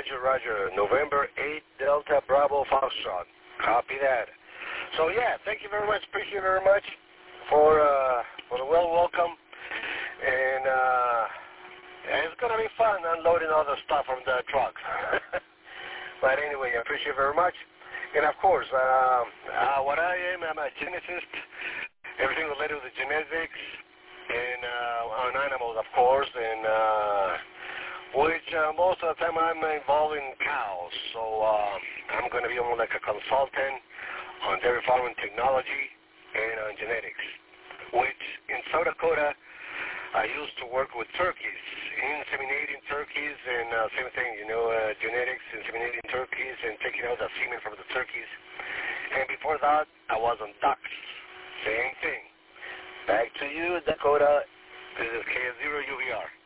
Roger. November 8 Delta Bravo Foxtrot. Copy that. So yeah, thank you very much. Appreciate it very much for the welcome. And it's gonna be fun unloading all the stuff from the truck. But anyway, I appreciate it very much. And of course, what I am, I'm a geneticist. Everything related to the genetics and on animals, of course, and which most of the time I'm involved in cows. So I'm going to be more like a consultant on dairy farming technology and on genetics, which in South Dakota I used to work with turkeys, inseminating turkeys, and same thing, genetics, inseminating turkeys, and taking out the semen from the turkeys. And before that, I was on ducks. Same thing. Back to you, Dakota. This is KS0UVR.